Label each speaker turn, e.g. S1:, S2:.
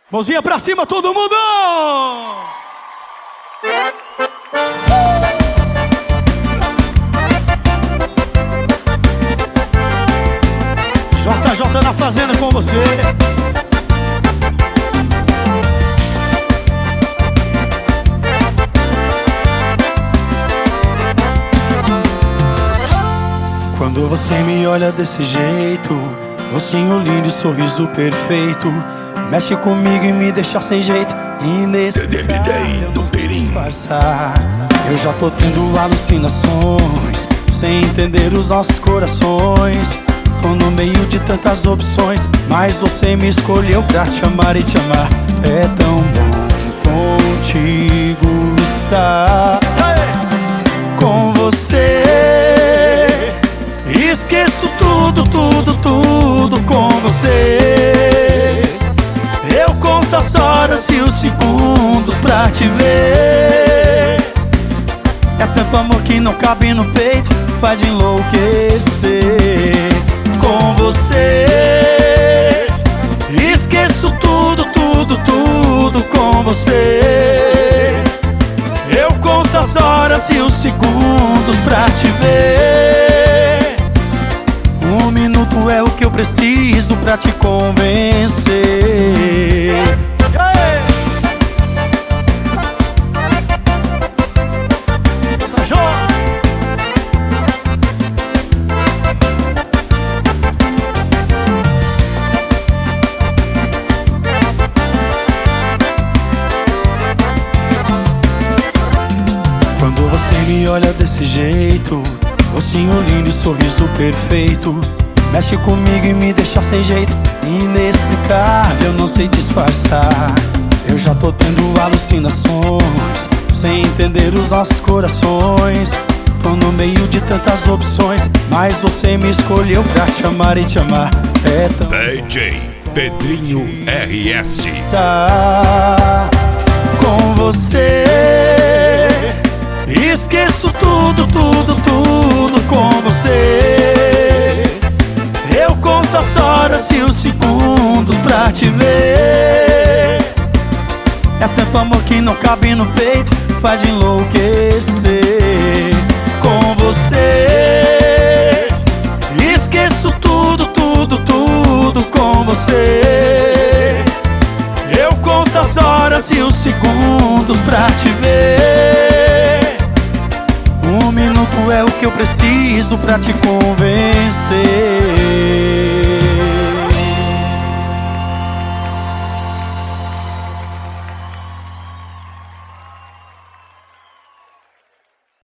S1: Mãozinha pra cima, todo mundo! JJ na fazenda com você. Quando você me olha desse jeito, rostinho lindo e sorriso perfeito, mexe comigo e me deixa sem jeito, inexplicável, não sei disfarçar. Eu já tô tendo alucinações, sem entender os nossos corações. Tô no meio de tantas opções, mas você me escolheu pra te amar e te amar. É tão bom contigo estar. Com você esqueço tudo, tudo, tudo com você. Eu conto as horas e os segundos pra te ver. É tanto amor que não cabe no peito, faz enlouquecer. Com você esqueço tudo, tudo, tudo com você. Eu conto as horas e os segundos pra te ver. Um minuto é o que eu preciso pra te convencer. Quando você me olha desse jeito, rostinho lindo e sorriso perfeito, mexe comigo e me deixa sem jeito, inexplicável, não sei disfarçar. Eu já tô tendo alucinações, sem entender os nossos corações. Tô no meio de tantas opções, mas você me escolheu pra te amar e te amar. É tão
S2: DJ Pedrinho RS.
S1: Tá com você. Esqueço tudo, tudo, tudo com você. Eu conto as horas e os segundos pra te ver. É tanto amor que não cabe no peito, faz enlouquecer. Com você esqueço tudo, tudo, tudo com você. Eu conto as horas e os segundos pra te ver. Um minuto é o que eu preciso pra te convencer.